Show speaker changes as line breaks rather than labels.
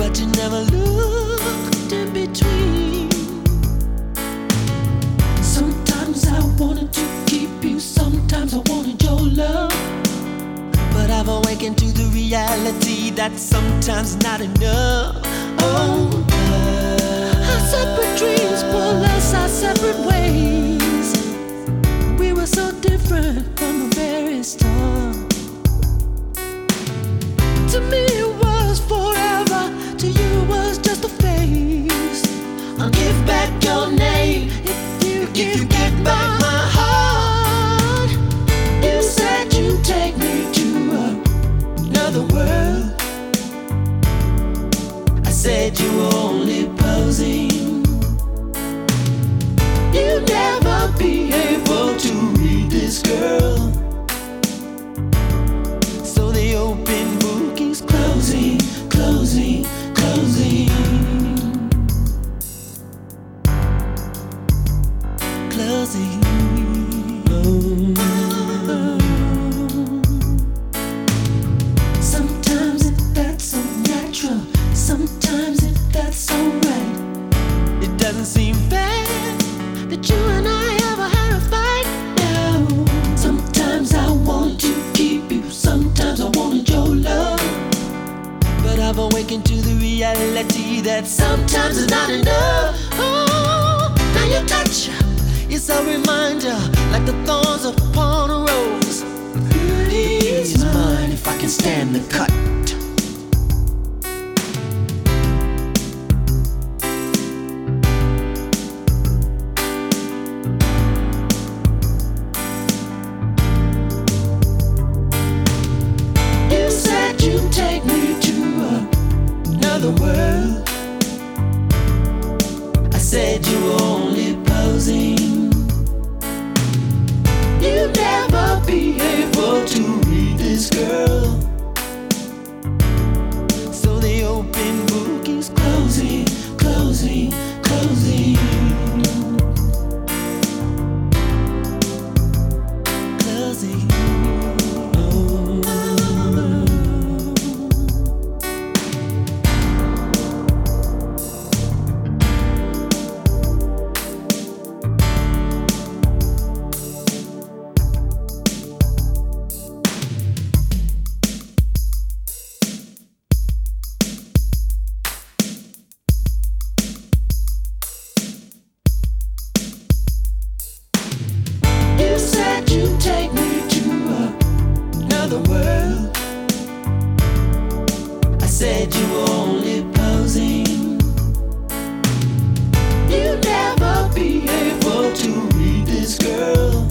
but you never looked in between. Sometimes I wanted to keep you, sometimes I wanted your love, but I've awakened to the reality that sometimes not enough. Oh, our separate dreams pull us our separate ways. We were so different from the very start. To me it was forever, to you it was just a phase. I'll give back your name if you get back my heart. You said you'd take me to another world. I said you were only posing. You'll never be able to read this girl. So the open book is closing, closing, closing, closing. Sometimes it felt so natural, sometimes it felt so right. It doesn't seem fair that you and I ever had a fight. No, sometimes I want to keep you, sometimes I wanted your love, but I've awakened to the reality that sometimes it's not enough. Oh, now your touch is a reminder, like the thorns upon a rose. Beauty is mine if I can stand the cut. You said you'd take me to another world. I said you were only posing. You'll never be able to read this girl. So the open book is closing, closing, closing, closing. You said you'd take me to another world. I said you were only posing. You'll never be able to read this girl.